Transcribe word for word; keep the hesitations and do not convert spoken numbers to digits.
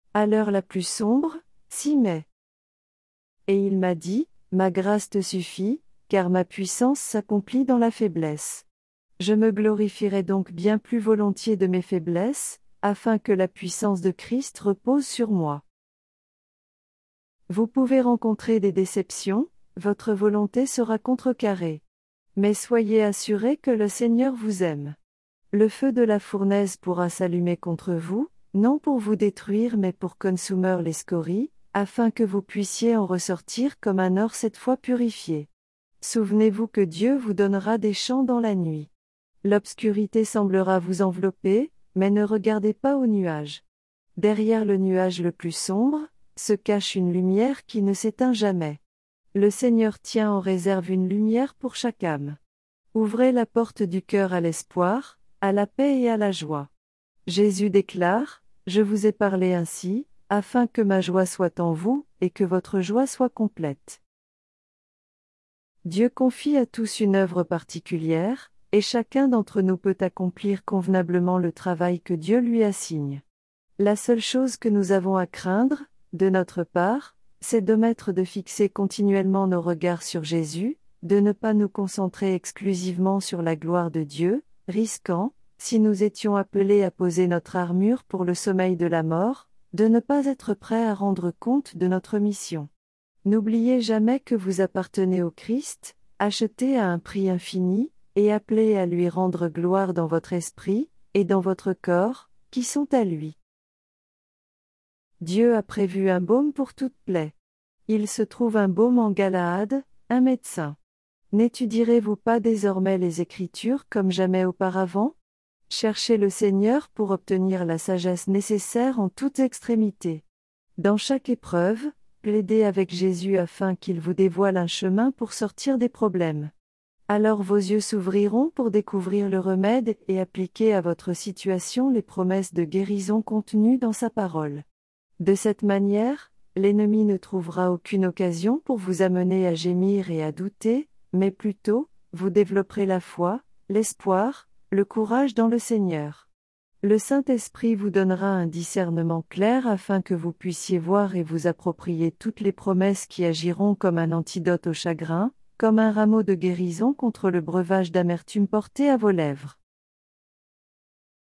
À l'heure la plus sombre, si mais. Et il m'a dit, ma grâce te suffit, car ma puissance s'accomplit dans la faiblesse. Je me glorifierai donc bien plus volontiers de mes faiblesses, afin que la puissance de Christ repose sur moi. Vous pouvez rencontrer des déceptions, votre volonté sera contrecarrée. Mais soyez assurés que le Seigneur vous aime. Le feu de la fournaise pourra s'allumer contre vous, non pour vous détruire mais pour consumer les scories, afin que vous puissiez en ressortir comme un or cette fois purifié. Souvenez-vous que Dieu vous donnera des champs dans la nuit. L'obscurité semblera vous envelopper, mais ne regardez pas au nuage. Derrière le nuage le plus sombre, se cache une lumière qui ne s'éteint jamais. Le Seigneur tient en réserve une lumière pour chaque âme. Ouvrez la porte du cœur à l'espoir, à la paix et à la joie. Jésus déclare, « Je vous ai parlé ainsi, afin que ma joie soit en vous, et que votre joie soit complète. » Dieu confie à tous une œuvre particulière, et chacun d'entre nous peut accomplir convenablement le travail que Dieu lui assigne. La seule chose que nous avons à craindre, de notre part, c'est d'omettre de fixer continuellement nos regards sur Jésus, de ne pas nous concentrer exclusivement sur la gloire de Dieu, risquant, si nous étions appelés à poser notre armure pour le sommeil de la mort, de ne pas être prêts à rendre compte de notre mission. N'oubliez jamais que vous appartenez au Christ, acheté à un prix infini, et appelé à lui rendre gloire dans votre esprit, et dans votre corps, qui sont à lui. Dieu a prévu un baume pour toute plaie. Il se trouve un baume en Galaad, un médecin. N'étudierez-vous pas désormais les Écritures comme jamais auparavant? Cherchez le Seigneur pour obtenir la sagesse nécessaire en toute extrémité. Dans chaque épreuve, plaidez avec Jésus afin qu'il vous dévoile un chemin pour sortir des problèmes. Alors vos yeux s'ouvriront pour découvrir le remède et appliquer à votre situation les promesses de guérison contenues dans sa parole. De cette manière, l'ennemi ne trouvera aucune occasion pour vous amener à gémir et à douter, mais plutôt, vous développerez la foi, l'espoir, le courage dans le Seigneur. Le Saint-Esprit vous donnera un discernement clair afin que vous puissiez voir et vous approprier toutes les promesses qui agiront comme un antidote au chagrin, comme un rameau de guérison contre le breuvage d'amertume porté à vos lèvres.